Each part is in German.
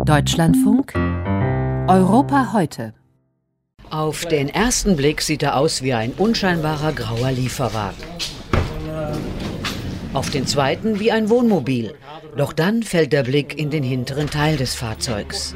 Deutschlandfunk Europa heute. Auf den ersten Blick sieht er aus wie ein unscheinbarer grauer Lieferwagen. Auf den zweiten wie ein Wohnmobil. Doch dann fällt der Blick in den hinteren Teil des Fahrzeugs.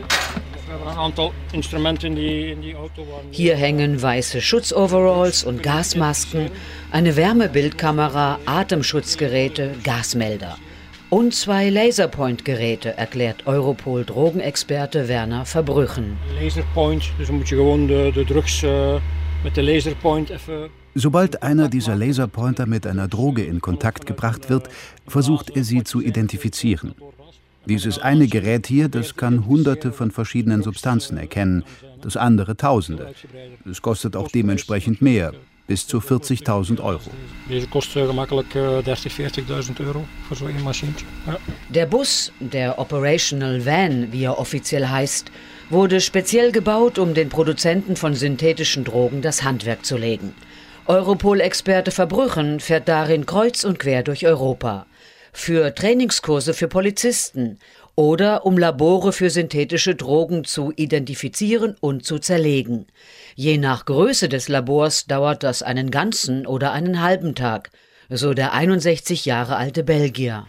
Hier hängen weiße Schutzoveralls und Gasmasken, eine Wärmebildkamera, Atemschutzgeräte, Gasmelder. Und 2 Laserpoint-Geräte, erklärt Europol-Drogenexperte Werner Verbrüchen. Laserpoint, dus moet je gewoon de drugs met de laserpoint even... Sobald einer dieser Laserpointer mit einer Droge in Kontakt gebracht wird, versucht er sie zu identifizieren. Dieses eine Gerät hier, das kann Hunderte von verschiedenen Substanzen erkennen, das andere Tausende. Es kostet auch dementsprechend mehr, bis zu 40.000 Euro. Deze kost gemakkelijk 30.000, 40.000 Euro für so eine Maschine. Ja. Der Bus, der Operational Van, wie er offiziell heißt, wurde speziell gebaut, um den Produzenten von synthetischen Drogen das Handwerk zu legen. Europol-Experte Verbrüchen fährt darin kreuz und quer durch Europa. Für Trainingskurse für Polizisten oder um Labore für synthetische Drogen zu identifizieren und zu zerlegen. Je nach Größe des Labors dauert das einen ganzen oder einen halben Tag, so der 61 Jahre alte Belgier.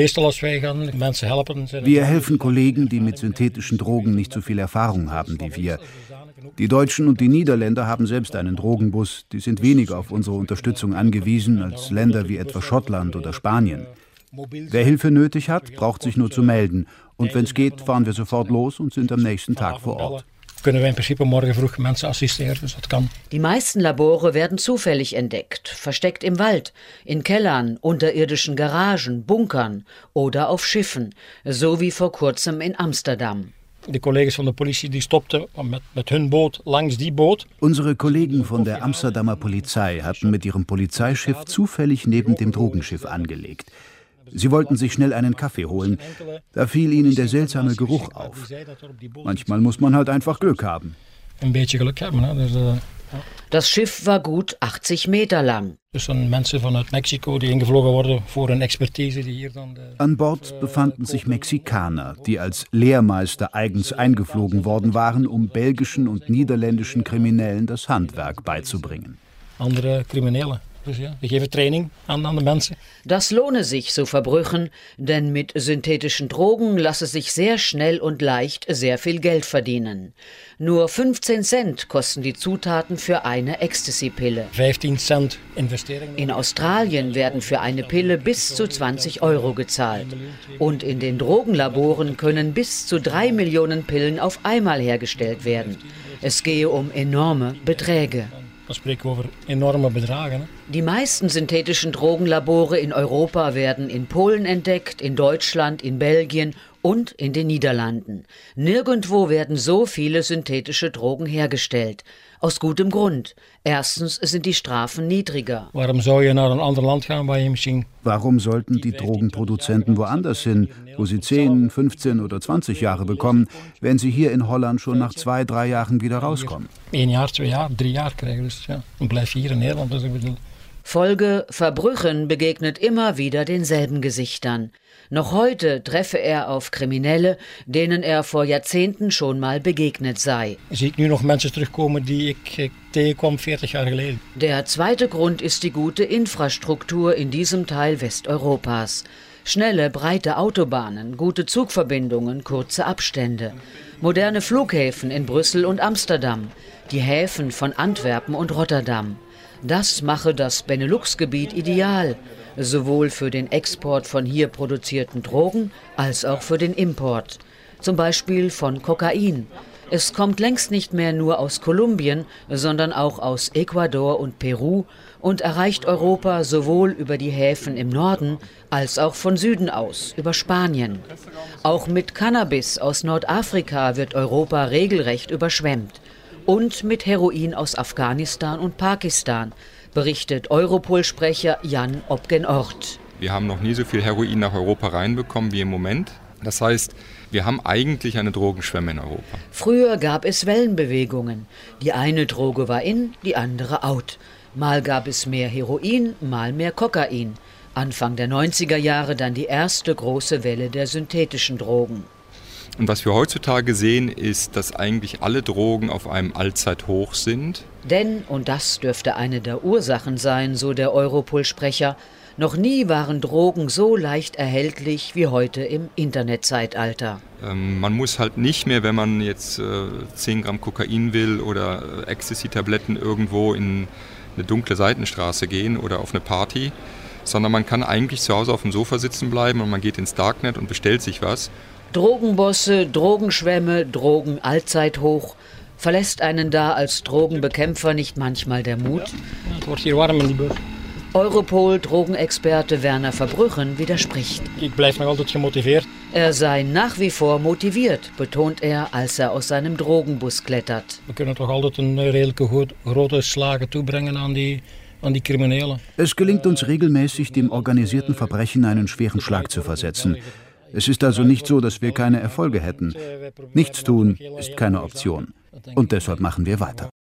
Wir helfen Kollegen, die mit synthetischen Drogen nicht so viel Erfahrung haben wie wir. Die Deutschen und die Niederländer haben selbst einen Drogenbus, die sind weniger auf unsere Unterstützung angewiesen als Länder wie etwa Schottland oder Spanien. Wer Hilfe nötig hat, braucht sich nur zu melden. Und wenn es geht, fahren wir sofort los und sind am nächsten Tag vor Ort. Kunnen we in principe morgen vroeg mensen assisteren, dus dat kan. Die meisten Labore werden zufällig entdeckt, versteckt im Wald, in Kellern, unterirdischen Garagen, Bunkern oder auf Schiffen, so wie vor kurzem in Amsterdam. Die Kollegen von der Politie die stopten mit hun Boot langs die Boot. Unsere Kollegen von der Amsterdamer Polizei hatten mit ihrem Polizeischiff zufällig neben dem Drogenschiff angelegt. Sie wollten sich schnell einen Kaffee holen. Da fiel ihnen der seltsame Geruch auf. Manchmal muss man halt einfach Glück haben. Ein bisschen Glück haben, ne? Das Schiff war gut 80 Meter lang. Das sind Menschen von Mexiko, die ingeflogen wurden für eine Expertise, die hier dann... An Bord befanden sich Mexikaner, die als Lehrmeister eigens eingeflogen worden waren, um belgischen und niederländischen Kriminellen das Handwerk beizubringen. Andere Kriminelle. Dus ja, die geven Training an de Menschen. Das lohne sich, so Verbrüchen, denn mit synthetischen Drogen lasse sich sehr schnell und leicht sehr viel Geld verdienen. Nur 15 Cent kosten die Zutaten für eine Ecstasy-Pille. 15 Cent Investering. In Australien werden für eine Pille bis zu 20 Euro gezahlt. Und in den Drogenlaboren können bis zu 3 Millionen Pillen auf einmal hergestellt werden. Es gehe um enorme Beträge. Da spreken we over enorme bedragen. Ne? Die meisten synthetischen Drogenlabore in Europa werden in Polen entdeckt, in Deutschland, in Belgien und in den Niederlanden. Nirgendwo werden so viele synthetische Drogen hergestellt. Aus gutem Grund. Erstens sind die Strafen niedriger. Warum zou je naar een ander land gaan waar je misschien... Warum sollten die Drogenproduzenten woanders hin, wo sie 10, 15 oder 20 Jahre bekommen, wenn sie hier in Holland schon nach 2, 3 Jahren wieder rauskommen? 1 Jahr, 2 Jaar, 3 Jaar krijgen. Dus ja, dan blijf je hier in Nederland. Dus ik bedoel... Folge: Verbrüchen begegnet immer wieder denselben Gesichtern. Noch heute treffe er auf Kriminelle, denen er vor Jahrzehnten schon mal begegnet sei. Zie ik nu nog mensen terugkomen die ik tegenkwam 40 jaar geleden. Der zweite Grund ist die gute Infrastruktur in diesem Teil Westeuropas. Schnelle, breite Autobahnen, gute Zugverbindungen, kurze Abstände. Moderne Flughäfen in Brüssel und Amsterdam. Die Häfen von Antwerpen und Rotterdam. Das mache das Benelux-Gebiet ideal, sowohl für den Export von hier produzierten Drogen als auch für den Import. Zum Beispiel von Kokain. Es kommt längst nicht mehr nur aus Kolumbien, sondern auch aus Ecuador und Peru und erreicht Europa sowohl über die Häfen im Norden als auch von Süden aus, über Spanien. Auch mit Cannabis aus Nordafrika wird Europa regelrecht überschwemmt. Und mit Heroin aus Afghanistan und Pakistan, berichtet Europol-Sprecher Jan Opgen-Ort. Wir haben noch nie so viel Heroin nach Europa reinbekommen wie im Moment. Das heißt, wir haben eigentlich eine Drogenschwemme in Europa. Früher gab es Wellenbewegungen. Die eine Droge war in, die andere out. Mal gab es mehr Heroin, mal mehr Kokain. Anfang der 90er Jahre dann die erste große Welle der synthetischen Drogen. Und was wir heutzutage sehen, ist, dass eigentlich alle Drogen auf einem Allzeithoch sind. Denn, und das dürfte eine der Ursachen sein, so der Europol-Sprecher, noch nie waren Drogen so leicht erhältlich wie heute im Internetzeitalter. Man muss halt nicht mehr, wenn man jetzt 10 Gramm Kokain will oder Ecstasy-Tabletten irgendwo in eine dunkle Seitenstraße gehen oder auf eine Party, sondern man kann eigentlich zu Hause auf dem Sofa sitzen bleiben und man geht ins Darknet und bestellt sich was. Drogenbosse, Drogenschwämme, Drogen allzeithoch. Verlässt einen da als Drogenbekämpfer nicht manchmal der Mut? Het wordt hier warm in die bus. Europol-Drogenexperte Werner Verbrüchen widerspricht. Ik blijf nog altijd gemotiveerd. Er sei nach wie vor motiviert, betont er, als er aus seinem Drogenbus klettert. We kunnen toch altijd een redelijke grote slagen toebrengen aan die Kriminelen. Es gelingt uns regelmäßig, dem organisierten Verbrechen einen schweren Schlag zu versetzen. Es ist also nicht so, dass wir keine Erfolge hätten. Nichts tun ist keine Option. Und deshalb machen wir weiter.